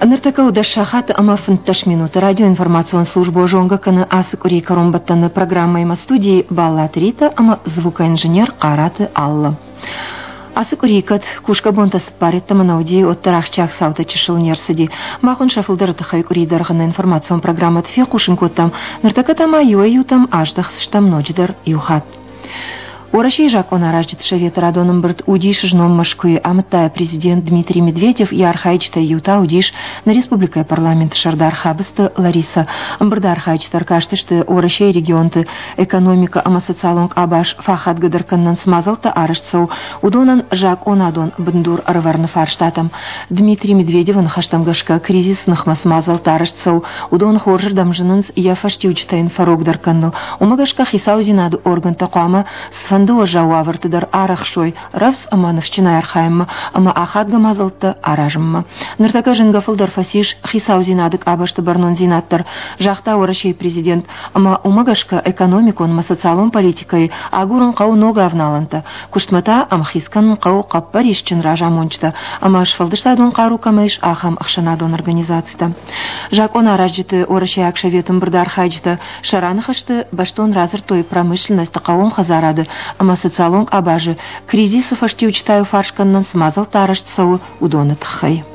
Ныртака удашахат ама фынташ минуты радиоинформацион службу жонга каны асык урей коромбаттаны программайма студии Баллат Рита ама звукоинженер Караты Алла. Асык урейкат кушка бонтас парит таманауди от тарахчак саута чешилнерсиди. Махон шафылдары тахай урейдаргана информацион программа тфе кушинкоттам. Ныртака тама юэютам аждахсыштам ночдар юхат. Урашей жакона раждит шавет радоном брат удиш жном Машкы, амтая президент Дмитрий Медведев и архаичта юта удиш на республика парламент Шардар Хабыста Лариса. Амбрда архаичтар каштышты урашей регионты экономика ама социалонг абаш фахат гадарканнан смазалта арышцау удонан жак онадон бндур арварны фарштатам. Дмитрий Медведеван хаштамгашка кризисных смазалта арышцау удон хоржыр дамжынынс яфашти учтайн фарог дарканныл. Умагашка хисаузинады орган тақама сфан Жауа вартыдар арахшой, равс амановщина архаемма, ама ахадга мазалта аражымма. Ныртака жингафылдар фасиш хисаузинадык абашты барнон зинаттар, жахта урашей президент, ама умагашка экономикон, социалон политикой, агурын қау нога авналанта. Куштмата амхискан қау қаппаришчин ражамончта, ама ашфалдыштадон қару камайш ахам ахшанадон организацията. Жакон аражжиты урашей акшаветым бірді архайджита, шаранахашты баштон разыр той промышленность қауым хазарады, ама социалонг абажы кризисов ашти учитаю фаршканнан смазал тарашцау удона тхай.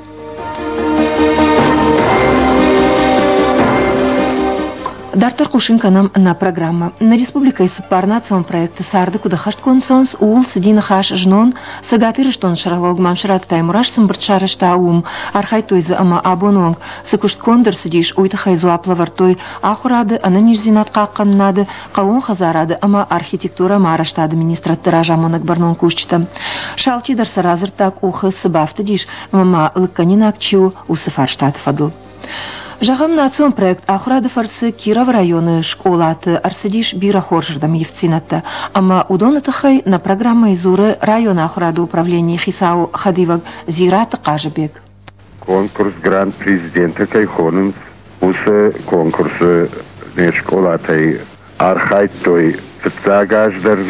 Дартар Кушинканам на программа. На республика из парнацион проекта Сарды кудахашт консонс ул сидина хаш жнон сагатырыштон шаралог мамшрат таймураш сымбыртшарышта ум архай тойзы ама абононг сыкушт кондыр сидиш уйта хайзу аплавартой ахурады ананиш зинат какканнады каун хазарады ама архитектура марашта администратора жамонак барнон кушчта. Шалчи дарса разыртак ухы сыбафты диш мама лыкканинак чиу усыфарштат фадыл. Жагам национ проект ахурады фарсы Киров районы школаты арсидиш бира хоржырдам евцинатта. Ама удоны хай на программа изуры района ахурады управления Хисау Хадиваг Зираты Кажебек. Конкурс гранд президента Кайхонын усы конкурсы не школатай архайт той Загаждар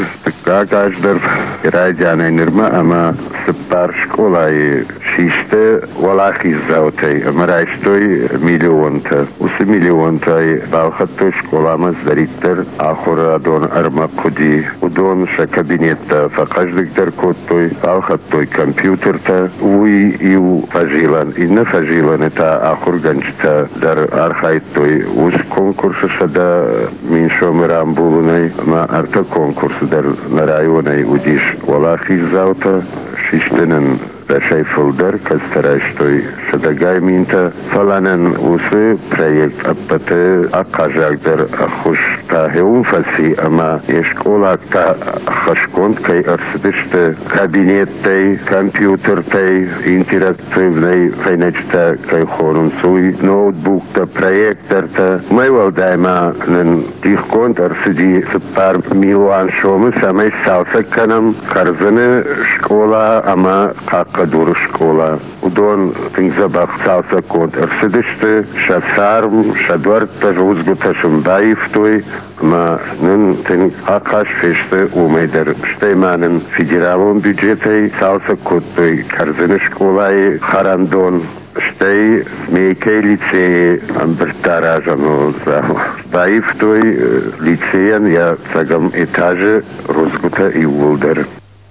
радиана нирма ама сыппар школай шиште валахи заутай амарайштой миллионта усы миллионтай балхаттой школама здариттер ахурадон арма куди удон ша кабинетта факаждыктер коттой балхаттой компьютерта уи ил фажилан инна фажилан это ахурганчта дар архайттой ус конкурса шада миншомырам булунай арта конкурс на районе удиш валахи заута шиштенен Рашай Фулдер, Кастараштой Шадагай Минта, Фаланен Усы, проект Аппате, Акажагдер, Ахуш Тахеун Фаси, Ама Ешколакта Хашконткай Арсидиште, Кабинеттай, Компьютертай, Интерактивной Файнечта Кайхорунсуй, Ноутбукта, Проекторта, Майвалдайма, Нен Тихконт Арсиди, Сапар Милуан Шомы, Самай Салсаканам, Карзане, Школа, Ама Кадур школа. Удон тинзабах салса код арсидиште, шасарм, шадварт тажузгута шумбаифтой, ма нын тин акаш феште умейдер штейманен федералон бюджетай салса кодтой карзene школай харандон. Штей мейкей лицей амбертаражано баифтой лицеян я сагам этаже розгута и вулдер.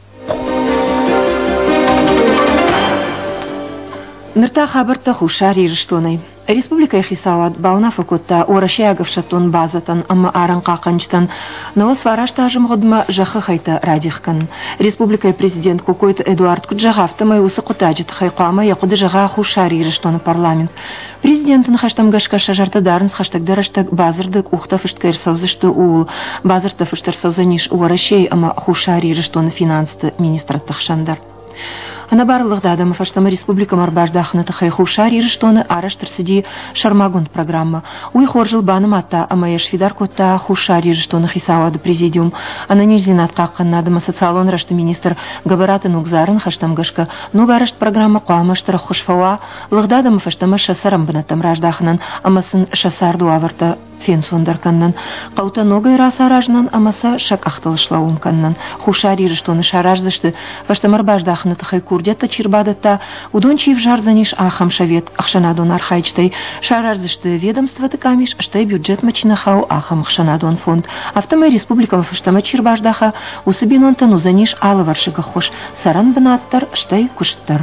Нырта хабарта хушар ирштонай. Республика Хисауат бауна факутта урашиягов шатон базатан ама аран каканчтан новос варашта ажым годма жахы хайта радихкан. Республика президент Кукойт Эдуард Куджагавта майусы кутаджит хайкама якуды жага хушар ирштоны парламент. Президентын хаштамгашка шажарта дарынс хаштагдараштаг базырдык ухта фышткайр саузышты уул базырта фыштар саузаниш урашей ама хушар ирштоны финансты министратты хшандар. Ана барлыгда адамы фаштама республика марбаждахны тахай хушар ирштоны араштыр сиди шармагун программа. Уй хоржыл баным атта амаяш фидар котта хушар ирштоны хисауады президиум. Ана нижзинат каккан адама социалон рашты министр габараты нугзарын хаштамгашка нугарашт программа куамаштыра хушфауа лыгда адамы фаштама шасарам бынатам раждахнан амасын шасарду аварта фенсондар каннан. Қаута ногай рас аражнан амаса шак ахталышлауым каннан. Хушари рыштоны шараждышты. Ваштамар баждахны тахай курдетта чирбадатта. Удон чив жарзаниш ахам шавет. Ахшанадон архайчтай. Шараждышты ведомство тыкамиш. Штай бюджет мачинахау ахам ахшанадон фонд. Автомай республикам фаштама чирбаждаха. Усыбинон тану заниш алы варшыга хош. Саран бынаттар штай куштар.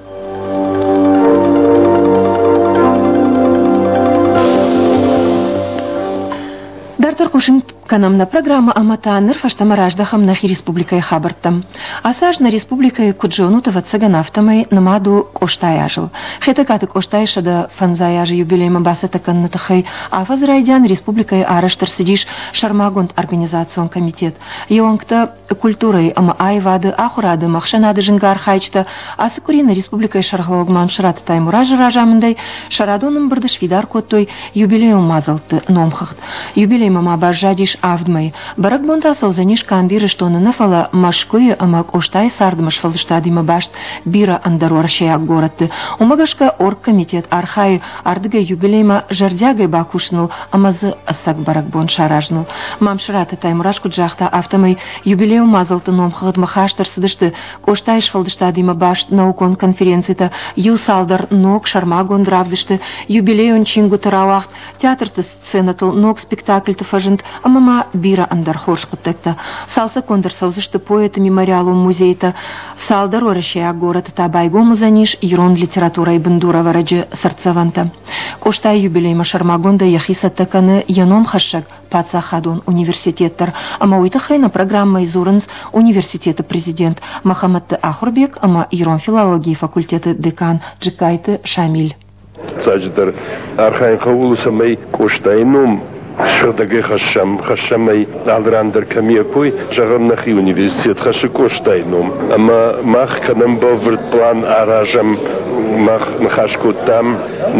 Дартар кушин канамна программа аматаныр фаштамараждахам нахи республикай хабартам. Асажна республикай куджонутова цаганафтамай намаду коштаяжыл. Хетакаты коштайшада фанзаяжы юбилейма басатакан натахай афазрайдян республикай араштар сидиш шармагонд организацион комитет. Еонкта культурой ама айвады ахурады махшанады жингар хайчта асыкурина республикай шарглаугман шарат таймуражы ражамындай шарадоным бырдыш видар коттой юбилейм мазалты номхахт. Юбилейма мабажадиш авдмай. Барак бонта саузаниш кандиры, что на нафала машкуе амак оштай сардмаш фалштадима башт бира андароршая город. Умагашка оргкомитет архай ардыга юбилейма жардягай бакушнул амазы асак барак бон шаражнул. Мамшрата таймурашку джахта автомай юбилею мазалты номхагд махаштар сыдышты оштай фалштадима башт наукон конференцията юсалдар ног шармагон дравдышты юбилеюн чингу таравахт театрты сценатыл ног спектакль фажент амама бира андар хорш куттекта салса кондер саузышты поэта мемориалу музейта салдар орашая город табайго музаниш ирон литература и бандура вараджи сарцаванта коштай юбилейма шармагонда яхиса таканы яном хашак пацахадон университеттар ама уйтахайна программа изурынс университета президент Махаматты Ахурбек ама ирон филологии факультеты декан Джикайты Шамиль. Садждар архайн хавулусамай коштайнум шырдагэ хашамай алрандер камиапуй жагамнахи университет хашы коштайнум ама мах канам боврт план аражам мах нахашкутам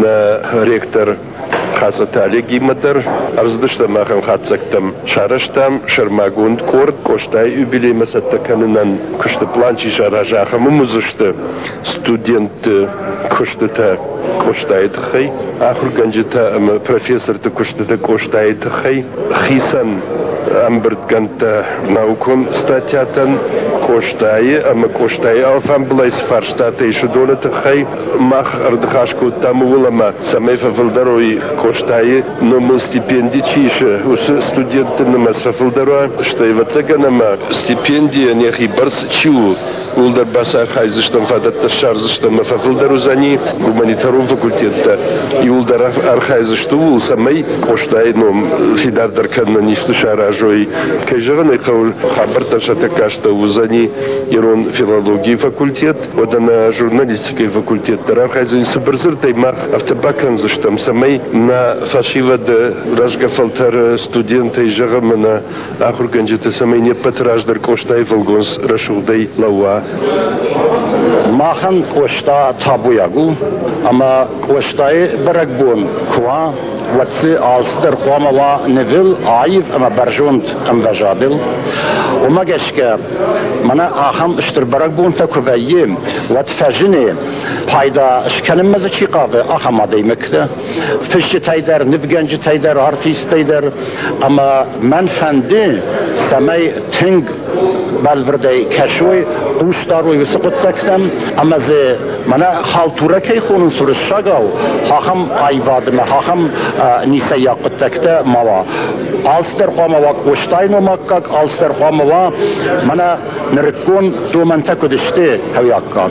на ректор хасатали гиматар арздышта махам хатсактам шараштам шармагунд корт коштай юбилейма саттаканынан кышты планчи шаражахам музышты студент кыштыта коштайтхай ахур ганжита профессор-то кыштыта коштайтхай хисан амберт ганта наукон статьятан коштай ама коштай алфам блайс фарштата еще долетхай мах ардхашку там улама самефа валдарои коштай но мы стипендии чише ус студенты на масфалдароа что и вацаганама стипендия нехи барс чу улдар баса хайзыштам фадатта шарзыштам фалдару зани гуманитаров факультетта и улдар архайзышту ул самай коштай но фидардар канна нифту шаражой кайжаганы каул хабарта шатакашта узани ирон филологии факультет одана журналистикой факультет архайзын сыбырзыр тайма автобакан зыштам самай на фашивада разгафалтар студента и жагамана ахурганжита самай не патраждар коштай волгонс рашулдай лауа Махан кошта табуягу, ама коштай барагбон ква ватсы алстер квамава невил аив ама баржонт амважадил. Умагешке мана ахам штыр барагбон такувайем ват фажине пайда шканыммазы чиқағы ахамадей мекте. Фишчи тайдар, нивганжи тайдар, артист тайдар, ама мен фанди самай тинг بالوردی کشوی قوشتاروی وسقطتکتم اما ز منا خالطوره کی خونن سرش شگاو حاخم قایبادم حاخم نیسه یاقتکته موا آلستر قام و قوشتای نمکک آلستر قام و منا نرکون دو منطقه دشته هویاکک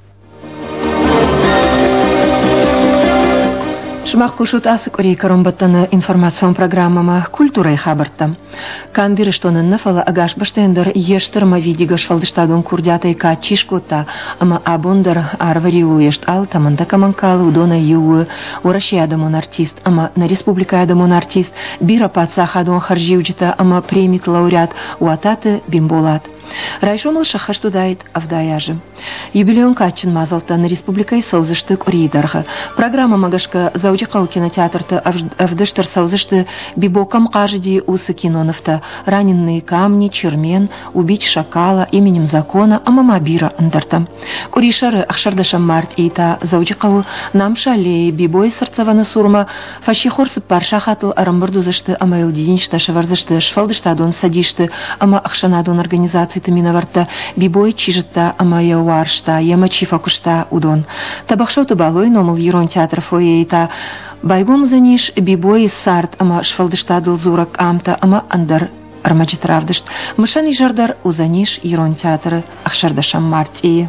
Шмах кушут асык урейка ромбаттаны информацион программама культурай хабарта. Кандыры штонын нафала агаш баштендер ештырма видига швалдыштадун курдятай ка чишкута, ама абундар арвари уешт ал таманда каманкалы удона юы, урашиядамон артист, ама на республикаядамон артист, бира пацахадун харжиуджита, ама премит лауреат уататы бимболат. Райшомыл шахар тудайт авдаяжы. Юбилеон качын мазалтан республикай саузышты курейдарға. Программа магашка заудиқау кинотеатрты авдыштыр саузышты бибокам кажди усы киноновта, раненые камни, чермен, убить шакала, именем закона, амамабира андарта. Куришары ахшардашам март ита заудиқау нам шалей бибой сырцаваны сурма, фашихорсы паршахатыл арамбырдузышты, амайлдиншта шаварзышты, шфалдыштадон садишты, ама ахшанадон организации таминаварта, бибой чижытта, амая уаршта, яма чифакушта удон. Табахшауты балой номыл ерон театр фойейта, байгом заниш бибой сарт, ама шфалдыштадыл зурак амта, ама андар армаджитравдышт. Мышани жардар узаниш ерон театры ахшардашам мартии.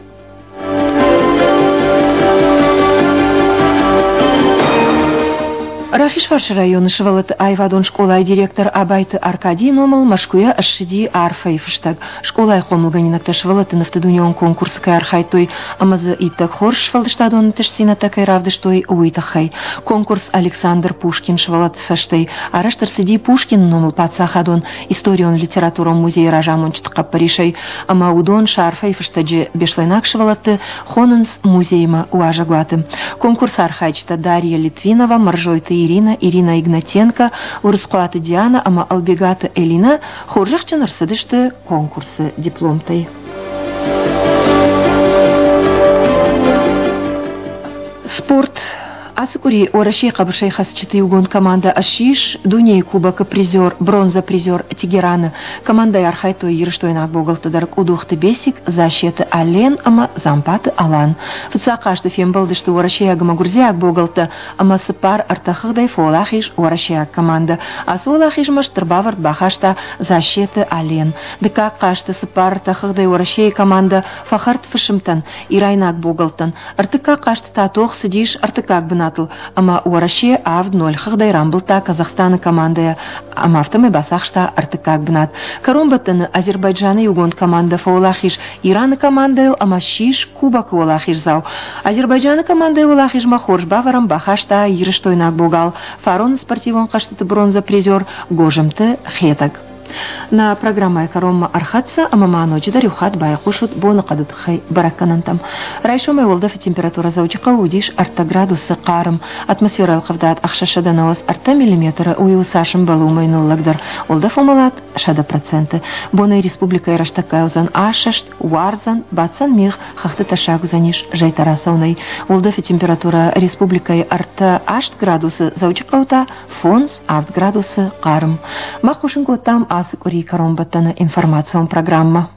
Рахишварш районы шывалыты айвадон школай директор Абайты Аркадий номыл машкуя ашшиди арфайфыштаг. Школай хомылганинакта шывалыты нафтадунион конкурсы архайтой амазы иттак хор швалдыштадон тышсина такай равдыштой уитахай. Конкурс Александр Пушкин швалыты саштай. Араштар сиди Пушкин номыл пацахадон историон литературон музей ражамон чтыкап паришай. Ама удон шарфайфыштаджи бешлайнак швалыты хонынс музейма уажагуаты. Конкурс архайчта Дарья Литвинова, Маржойты Ирина Игнатенко, Урыскуаты Диана, ама Албегата Элина, хоржахчан арсыдышты конкурсы дипломтай. Спорт. Асыкури орашей кабышай хасчаты угон команда Ашиш, Дуней кубока призер, бронза призер Тегерана. Команда Архайтой Ерштойнак Боголтадарк удухты бесик, защиты Ален, ама зампаты Алан. Фцакашты фембалдышты орашей агамагурзяк Боголта, ама сыпар артахыгдай фолахиш орашей команда. Асолахиш маштырбавард бахашта защиты Ален. Дыка кашты сыпар артахыгдай орашей команда фахарт фышымтан, Ирайнак Боголтан. Артыка кашты татох сидиш, артыкак бына. Ама уараше авд ноль хагдай рамблта Казахстана командая, ама автомы басахшта артыкак бнат. Каромбаттаны Азербайджаны югон команда фаулахиш, Ираны командая ама шиш кубак улахиш зау. Азербайджаны командая улахиш махорж баварам бахашта Ерштойнак Богал, фарон спортивон каштыты бронза призер Гожемты Хетаг. На программа Каромма Архатса, амамано джидарюхат байкушут бона кадытхай бараканантам. Райшомай волдафи температура заучика удиш арта градусы карым, атмосфера алхавдат ахшашаданаос арта миллиметра уюсашым балумайны лагдар, волдаф умалат шада проценты. Бонай республика Ираштакаузан ашашт, варзан, бацан мих, хахты ташагузаниш жайтарасаунай. Волдафи температура республика арта ашт градусы заучика ута, фонс авт градусы карым. Махушинко там Асыкури Каромбаттаны информацион программа.